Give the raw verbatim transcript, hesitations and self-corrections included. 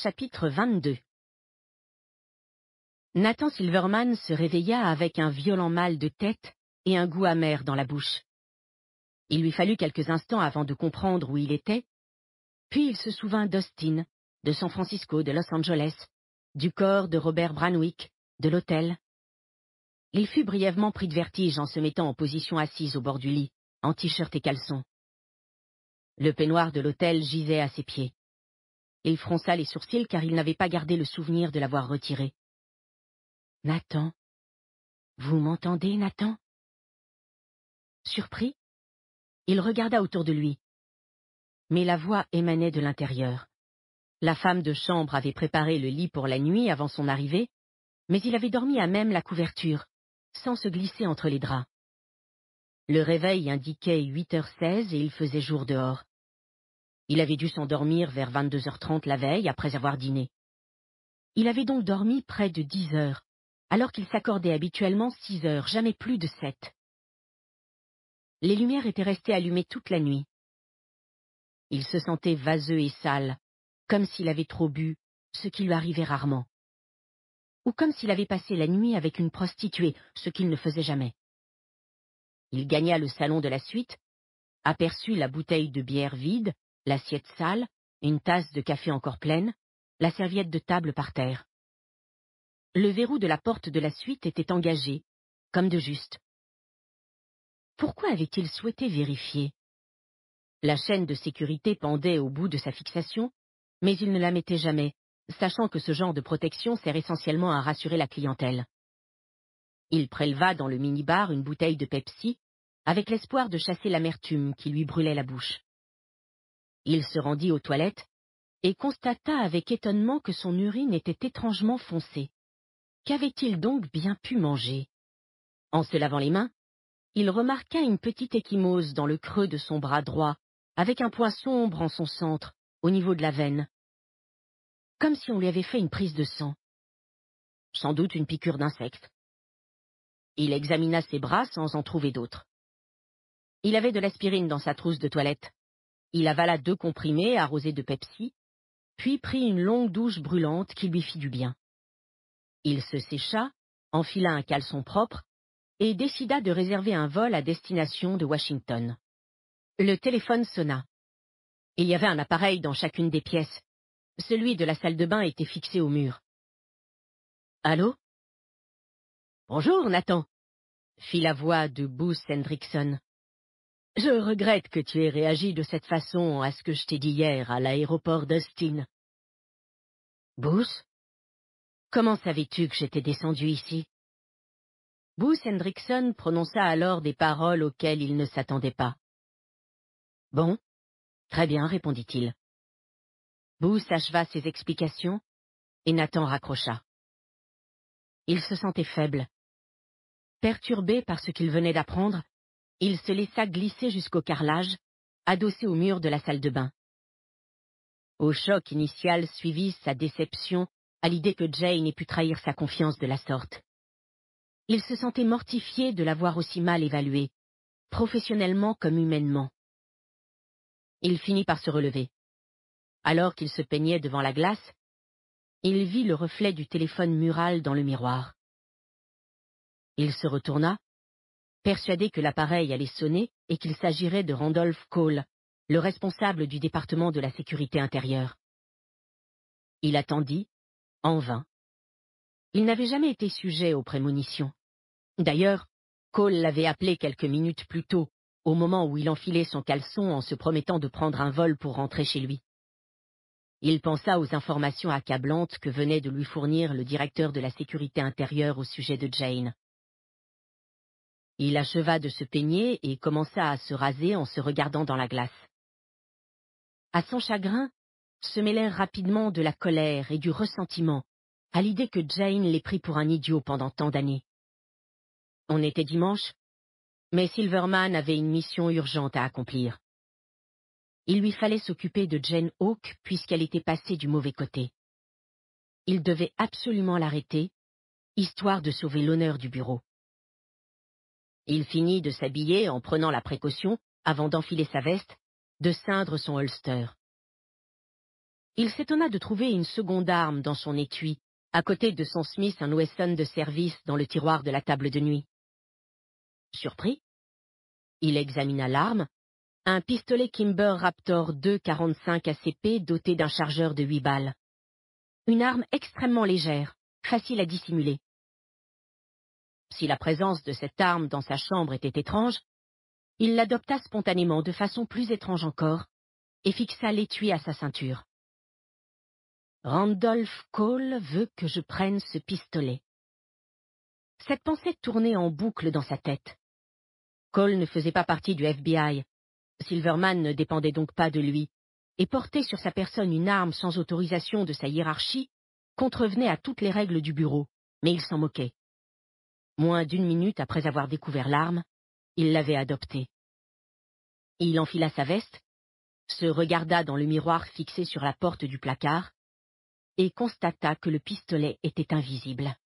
Chapitre vingt-deux. Nathan Silverman se réveilla avec un violent mal de tête et un goût amer dans la bouche. Il lui fallut quelques instants avant de comprendre où il était, puis il se souvint d'Austin, de San Francisco, de Los Angeles, du corps de Robert Branwick, de l'hôtel. Il fut brièvement pris de vertige en se mettant en position assise au bord du lit, en t-shirt et caleçon. Le peignoir de l'hôtel gisait à ses pieds. Il fronça les sourcils car il n'avait pas gardé le souvenir de l'avoir retiré. « Nathan, vous m'entendez, Nathan ?» Surpris, il regarda autour de lui. Mais la voix émanait de l'intérieur. La femme de chambre avait préparé le lit pour la nuit avant son arrivée, mais il avait dormi à même la couverture, sans se glisser entre les draps. Le réveil indiquait huit heures seize et il faisait jour dehors. Il avait dû s'endormir vers vingt-deux heures trente la veille, après avoir dîné. Il avait donc dormi près de dix heures, alors qu'il s'accordait habituellement six heures, jamais plus de sept. Les lumières étaient restées allumées toute la nuit. Il se sentait vaseux et sale, comme s'il avait trop bu, ce qui lui arrivait rarement. Ou comme s'il avait passé la nuit avec une prostituée, ce qu'il ne faisait jamais. Il gagna le salon de la suite, aperçut la bouteille de bière vide, l'assiette sale, une tasse de café encore pleine, la serviette de table par terre. Le verrou de la porte de la suite était engagé, comme de juste. Pourquoi avait-il souhaité vérifier? La chaîne de sécurité pendait au bout de sa fixation, mais il ne la mettait jamais, sachant que ce genre de protection sert essentiellement à rassurer la clientèle. Il préleva dans le minibar une bouteille de Pepsi, avec l'espoir de chasser l'amertume qui lui brûlait la bouche. Il se rendit aux toilettes et constata avec étonnement que son urine était étrangement foncée. Qu'avait-il donc bien pu manger? En se lavant les mains, il remarqua une petite ecchymose dans le creux de son bras droit, avec un point sombre en son centre, au niveau de la veine. Comme si on lui avait fait une prise de sang. Sans doute une piqûre d'insecte. Il examina ses bras sans en trouver d'autres. Il avait de l'aspirine dans sa trousse de toilette. Il avala deux comprimés arrosés de Pepsi, puis prit une longue douche brûlante qui lui fit du bien. Il se sécha, enfila un caleçon propre, et décida de réserver un vol à destination de Washington. Le téléphone sonna. Il y avait un appareil dans chacune des pièces. Celui de la salle de bain était fixé au mur. « Allô ?»« Bonjour, Nathan » fit la voix de Bruce Hendrickson. « Je regrette que tu aies réagi de cette façon à ce que je t'ai dit hier à l'aéroport d'Austin. »« Bruce ? Comment savais-tu que j'étais descendu ici ?» Bruce Hendrickson prononça alors des paroles auxquelles il ne s'attendait pas. « Bon, très bien, répondit-il. » Bruce acheva ses explications, et Nathan raccrocha. Il se sentait faible. Perturbé par ce qu'il venait d'apprendre, il se laissa glisser jusqu'au carrelage, adossé au mur de la salle de bain. Au choc initial suivit sa déception à l'idée que Jane ait pu trahir sa confiance de la sorte. Il se sentait mortifié de l'avoir aussi mal évalué, professionnellement comme humainement. Il finit par se relever. Alors qu'il se peignait devant la glace, il vit le reflet du téléphone mural dans le miroir. Il se retourna, persuadé que l'appareil allait sonner et qu'il s'agirait de Randolph Cole, le responsable du département de la sécurité intérieure. Il attendit, en vain. Il n'avait jamais été sujet aux prémonitions. D'ailleurs, Cole l'avait appelé quelques minutes plus tôt, au moment où il enfilait son caleçon en se promettant de prendre un vol pour rentrer chez lui. Il pensa aux informations accablantes que venait de lui fournir le directeur de la sécurité intérieure au sujet de Jane. Il acheva de se peigner et commença à se raser en se regardant dans la glace. À son chagrin, se mêlèrent rapidement de la colère et du ressentiment, à l'idée que Jane l'ait pris pour un idiot pendant tant d'années. On était dimanche, mais Silverman avait une mission urgente à accomplir. Il lui fallait s'occuper de Jane Hawk puisqu'elle était passée du mauvais côté. Il devait absolument l'arrêter, histoire de sauver l'honneur du bureau. Il finit de s'habiller en prenant la précaution, avant d'enfiler sa veste, de ceindre son holster. Il s'étonna de trouver une seconde arme dans son étui, à côté de son Smith and Wesson de service dans le tiroir de la table de nuit. Surpris, il examina l'arme, un pistolet Kimber Raptor deux quarante-cinq A C P doté d'un chargeur de huit balles. Une arme extrêmement légère, facile à dissimuler. Si la présence de cette arme dans sa chambre était étrange, il l'adopta spontanément de façon plus étrange encore et fixa l'étui à sa ceinture. Randolph Cole veut que je prenne ce pistolet. Cette pensée tournait en boucle dans sa tête. Cole ne faisait pas partie du F B I. Silverman ne dépendait donc pas de lui, et porter sur sa personne une arme sans autorisation de sa hiérarchie contrevenait à toutes les règles du bureau, mais il s'en moquait. Moins d'une minute après avoir découvert l'arme, il l'avait adoptée. Il enfila sa veste, se regarda dans le miroir fixé sur la porte du placard, et constata que le pistolet était invisible.